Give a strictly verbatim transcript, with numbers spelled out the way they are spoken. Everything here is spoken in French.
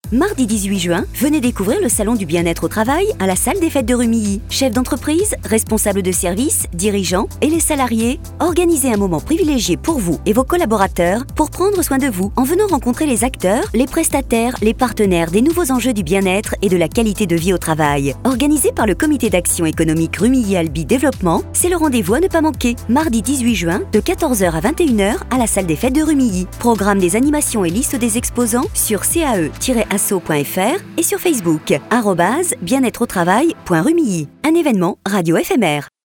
Mardi dix-huit juin, venez découvrir le salon du bien-être au travail à la salle des fêtes de Rumilly. Chefs d'entreprise, responsables de service, dirigeants et les salariés, organisez un moment privilégié pour vous et vos collaborateurs pour prendre soin de vous en venant rencontrer les acteurs, les prestataires, les partenaires des nouveaux enjeux du bien-être et de la qualité de vie au travail. Organisé par le Comité d'action économique Rumilly-Albi Développement, c'est le rendez-vous à ne pas manquer. Mardi dix-huit juin, de quatorze heures à vingt et une heures à la salle des fêtes de Rumilly. Programme des animations et liste des exposants sur c a e tiret asso point f r et sur Facebook, arobase bien-être au travail point rumilly. Un événement radio éphémère.